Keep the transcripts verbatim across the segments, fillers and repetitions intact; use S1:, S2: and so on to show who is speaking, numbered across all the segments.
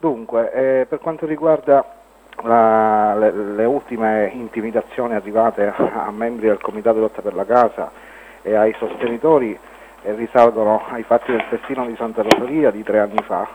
S1: Dunque, eh, per quanto riguarda la, le, le ultime intimidazioni arrivate a, a membri del Comitato Lotta per la Casa e ai sostenitori, eh, risalgono ai fatti del festino di Santa Rosalia di tre anni fa,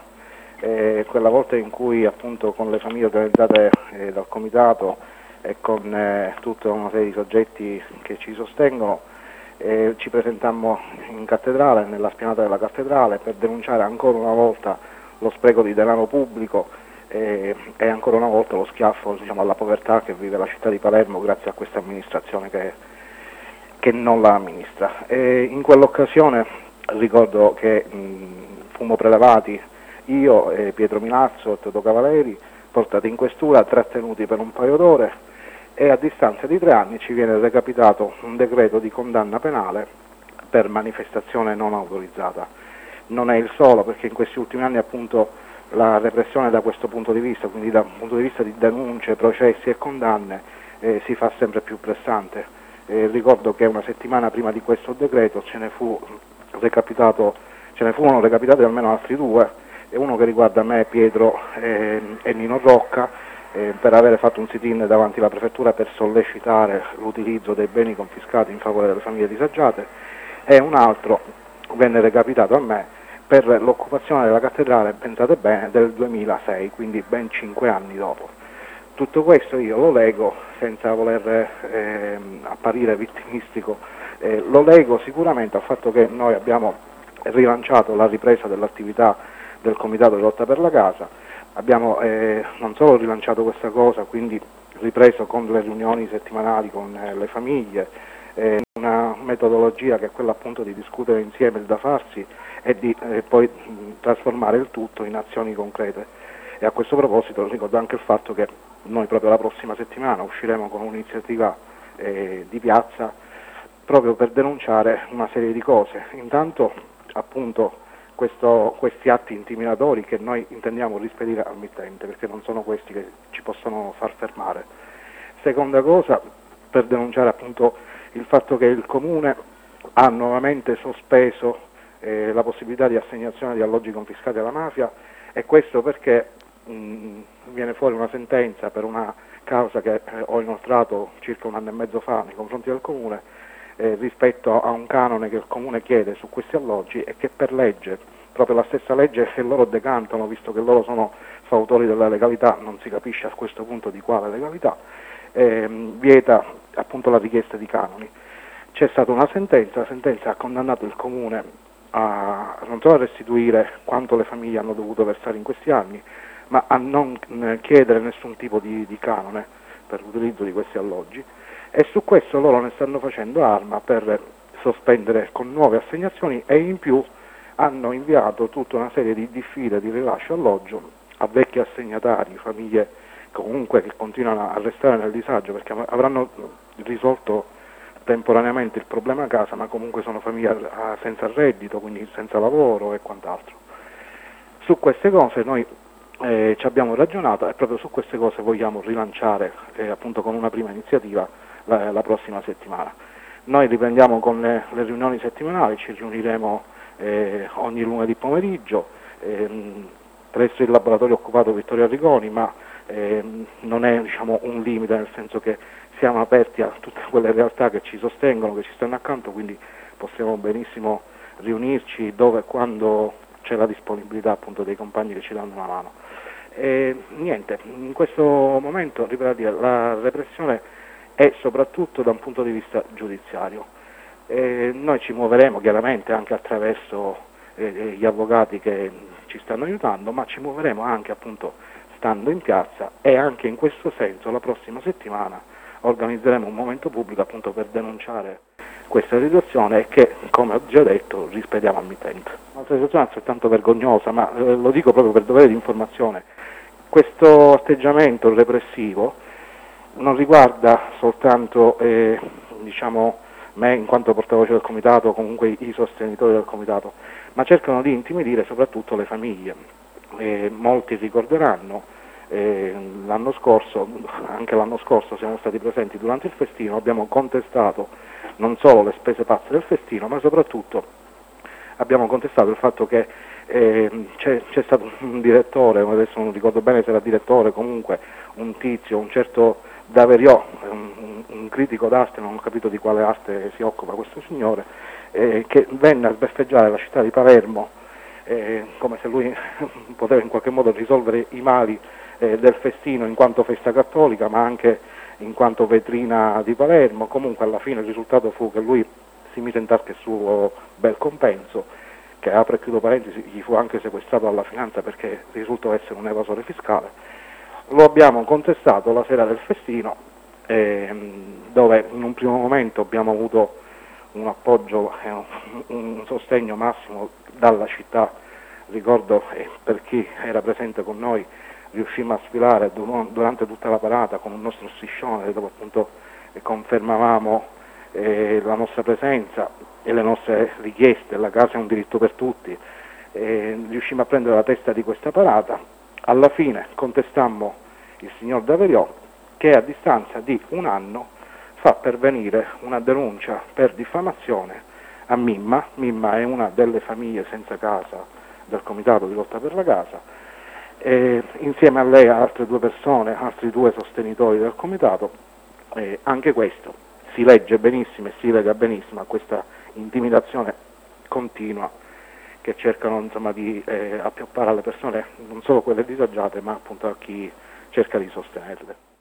S1: eh, quella volta in cui appunto con le famiglie organizzate eh, dal Comitato e con eh, tutta una serie di soggetti che ci sostengono, eh, ci presentammo in cattedrale, nella spianata della cattedrale, per denunciare ancora una volta lo spreco di denaro pubblico eh, e ancora una volta lo schiaffo, diciamo, alla povertà che vive la città di Palermo grazie a questa amministrazione che, che non la amministra. E in quell'occasione ricordo che mh, fummo prelevati io, e Pietro Milazzo e Toto Cavaleri, portati in questura, trattenuti per un paio d'ore, e a distanza di tre anni ci viene recapitato un decreto di condanna penale per manifestazione non autorizzata. Non è il solo, perché in questi ultimi anni appunto la repressione da questo punto di vista, quindi dal punto di vista di denunce, processi e condanne, eh, si fa sempre più pressante. Eh, ricordo che una settimana prima di questo decreto ce ne fu recapitato, ce ne furono recapitati almeno altri due, e uno che riguarda me, Pietro eh, e Nino Rocca, eh, per avere fatto un sit-in davanti alla prefettura per sollecitare l'utilizzo dei beni confiscati in favore delle famiglie disagiate, e un altro venne recapitato a me per l'occupazione della cattedrale, pensate bene, del duemilasei, quindi ben cinque anni dopo. Tutto questo io lo leggo, senza voler eh, apparire vittimistico, eh, lo leggo sicuramente al fatto che noi abbiamo rilanciato la ripresa dell'attività del Comitato di Lotta per la Casa, abbiamo eh, non solo rilanciato questa cosa, quindi ripreso con le riunioni settimanali con eh, le famiglie, eh, una metodologia che è quella appunto di discutere insieme il da farsi e di eh, poi mh, trasformare il tutto in azioni concrete. E a questo proposito ricordo anche il fatto che noi proprio la prossima settimana usciremo con un'iniziativa eh, di piazza proprio per denunciare una serie di cose. Intanto appunto questo, questi atti intimidatori che noi intendiamo rispedire al mittente, perché non sono questi che ci possono far fermare. Seconda cosa, per denunciare appunto il fatto che il Comune ha nuovamente sospeso eh, la possibilità di assegnazione di alloggi confiscati alla mafia, e questo perché mh, viene fuori una sentenza per una causa che eh, ho inoltrato circa un anno e mezzo fa nei confronti del Comune eh, rispetto a un canone che il Comune chiede su questi alloggi, e che per legge, proprio la stessa legge che loro decantano, visto che loro sono fautori della legalità, non si capisce a questo punto di quale legalità, ehm, vieta appunto la richiesta di canoni. C'è stata una sentenza, la sentenza ha condannato il Comune a non solo a restituire quanto le famiglie hanno dovuto versare in questi anni, ma a non chiedere nessun tipo di, di canone per l'utilizzo di questi alloggi, e su questo loro ne stanno facendo arma per sospendere con nuove assegnazioni, e in più hanno inviato tutta una serie di diffide di rilascio alloggio a vecchi assegnatari, famiglie comunque che continuano a restare nel disagio perché avranno risolto temporaneamente il problema a casa, ma comunque sono famiglie senza reddito, quindi senza lavoro e quant'altro. Su queste cose noi eh, ci abbiamo ragionato, e proprio su queste cose vogliamo rilanciare eh, appunto con una prima iniziativa la, la prossima settimana. Noi riprendiamo con le, le riunioni settimanali, ci riuniremo eh, ogni lunedì pomeriggio ehm, presso il laboratorio occupato Vittorio Arrigoni, ma ehm, non è, diciamo, un limite, nel senso che siamo aperti a tutte quelle realtà che ci sostengono, che ci stanno accanto, quindi possiamo benissimo riunirci dove e quando c'è la disponibilità appunto dei compagni che ci danno una mano. E niente, in questo momento, ripeto a dire, la repressione è soprattutto da un punto di vista giudiziario. E noi ci muoveremo chiaramente anche attraverso eh, gli avvocati che ci stanno aiutando, ma ci muoveremo anche appunto stando in piazza, e anche in questo senso la prossima settimana organizzeremo un momento pubblico appunto per denunciare questa situazione, e che, come ho già detto, rispediamo al mittente. Un'altra situazione altrettanto vergognosa, ma eh, lo dico proprio per dovere di informazione: questo atteggiamento repressivo non riguarda soltanto eh, diciamo me in quanto portavoce del Comitato, o comunque i sostenitori del Comitato, ma cercano di intimidire soprattutto le famiglie. Eh, molti ricorderanno Eh, l'anno scorso, anche l'anno scorso siamo stati presenti durante il festino, abbiamo contestato non solo le spese pazze del festino, ma soprattutto abbiamo contestato il fatto che eh, c'è, c'è stato un direttore, adesso non ricordo bene se era direttore, comunque un tizio, un certo Daveriò, un, un critico d'arte, non ho capito di quale arte si occupa questo signore, eh, che venne a sbeffeggiare la città di Palermo eh, come se lui poteva in qualche modo risolvere i mali eh, del festino in quanto festa cattolica, ma anche in quanto vetrina di Palermo. Comunque alla fine il risultato fu che lui si mise in tasca il suo bel compenso, che apre e chiudo parentesi, gli fu anche sequestrato dalla finanza perché risultò essere un evasore fiscale. Lo abbiamo contestato la sera del festino, ehm, dove in un primo momento abbiamo avuto un appoggio e un, un sostegno massimo dalla città. Ricordo, eh, per chi era presente con noi, riuscimmo a sfilare durante tutta la parata con un nostro striscione dove appunto eh, confermavamo eh, la nostra presenza e le nostre richieste. La casa è un diritto per tutti, eh, riuscimmo a prendere la testa di questa parata. Alla fine contestammo il signor Daveriò, che a distanza di un anno fa pervenire una denuncia per diffamazione a Mimma. Mimma è una delle famiglie senza casa del Comitato di lotta per la casa, e insieme a lei altre due persone, altri due sostenitori del Comitato. E anche questo si legge benissimo e si lega benissimo a questa intimidazione continua che cercano insomma di eh, appioppare alle persone, non solo quelle disagiate, ma appunto a chi cerca di sostenerle.